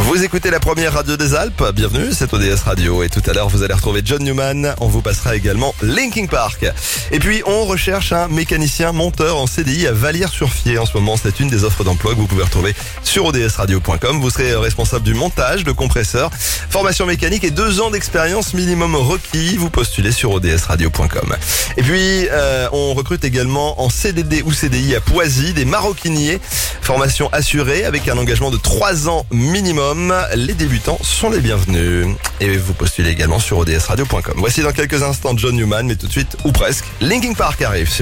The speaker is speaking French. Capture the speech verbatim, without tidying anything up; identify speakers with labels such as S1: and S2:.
S1: Vous écoutez la première radio des Alpes, bienvenue, c'est O D S Radio. Et tout à l'heure, vous allez retrouver John Newman, on vous passera également Linkin Park. Et puis, on recherche un mécanicien monteur en C D I à Vallières-sur-Fier. En ce moment, c'est une des offres d'emploi que vous pouvez retrouver sur O D S radio point com. Vous serez responsable du montage de compresseurs, formation mécanique et deux ans d'expérience minimum requis. Vous postulez sur O D S radio point com. Et puis, euh, on recrute également en C D D ou C D I à Poisy des maroquiniers. Formation assurée avec un engagement de trois ans minimum. Les débutants sont les bienvenus. Et vous postulez également sur O D S radio point com. Voici dans quelques instants John Newman, mais tout de suite, ou presque, Linkin Park arrive sur